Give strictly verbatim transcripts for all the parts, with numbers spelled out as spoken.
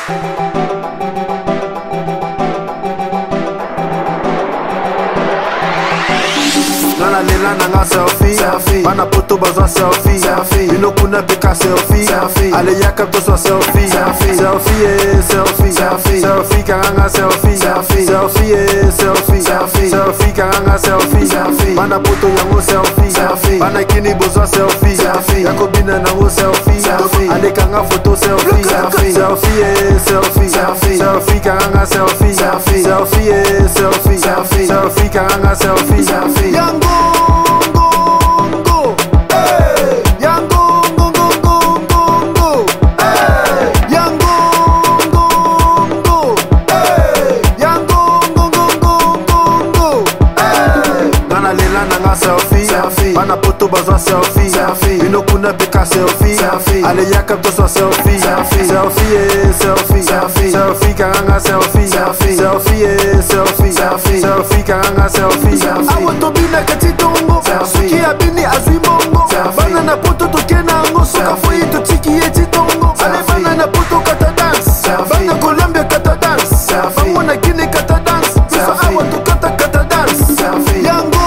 Nana lela nanga selfie, selfie. Bana poto bazwa selfie, selfie. Ino kuna bika selfie, selfie. Ale yakap to swa selfie, selfie. Selfie eh, selfie, selfie. Selfie karanga selfie, selfie. Selfie eh, selfie, selfie. Selfie karanga selfie, selfie. Bana poto yango selfie, selfie. Bana kini bozwa selfie, selfie. Yako bina nango selfie, selfie. Ale kanga photo selfie, selfie. Selfie eh, selfie, selfie. Selfie karanga selfie, selfie. Selfie eh, selfie, selfie. Selfie karanga selfie, selfie. Yango selfie, selfie. Bana poto bazwa selfie, selfie. Ino kuna bika selfie, selfie. Ale yakap to swa selfie, selfie. Selfie eh, selfie, selfie. Selfie karanga selfie, selfie. Selfie eh, selfie, selfie. Selfie karanga selfie, selfie. Awa to bina kati tongo, suki abini azwi mongo. Bana na poto to kena ngo, suka foyi to tiki eti tongo. Ale bana na poto kata dance, bana Colombia kata dance, bango na Guinea kata dance. Bisa awa to kata kata dance, yango.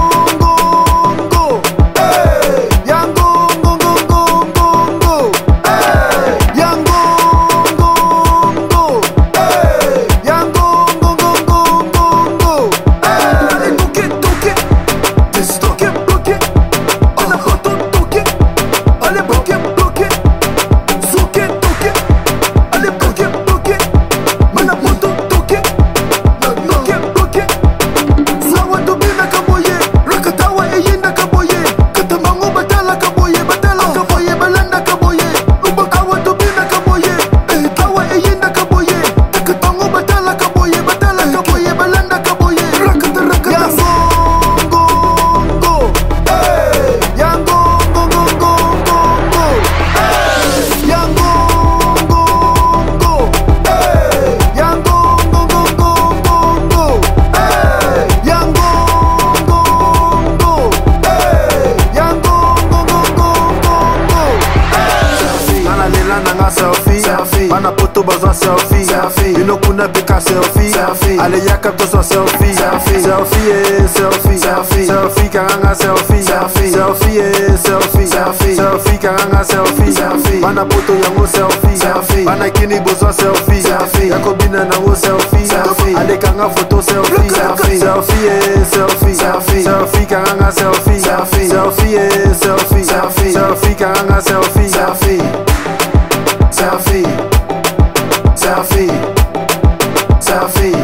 Selfie, selfie. Bana poto bazwa selfie, selfie. Ino kuna bika selfie, selfie. Ale yakap to swa selfie, selfie. Selfie eh, selfie, selfie. Selfie karanga selfie, selfie. Selfie eh, selfie, selfie. Selfie karanga selfie, selfie. Bana poto yango selfie, selfie. Bana kini bozwa selfie, selfie. Yako bina nango selfie, selfie. Ale kanga photo selfie, selfie. Selfie eh, selfie, selfie. Selfie karanga selfie, selfie. Selfie eh, selfie, selfie. Selfie karanga selfie, selfie. Selfie, selfie, selfie.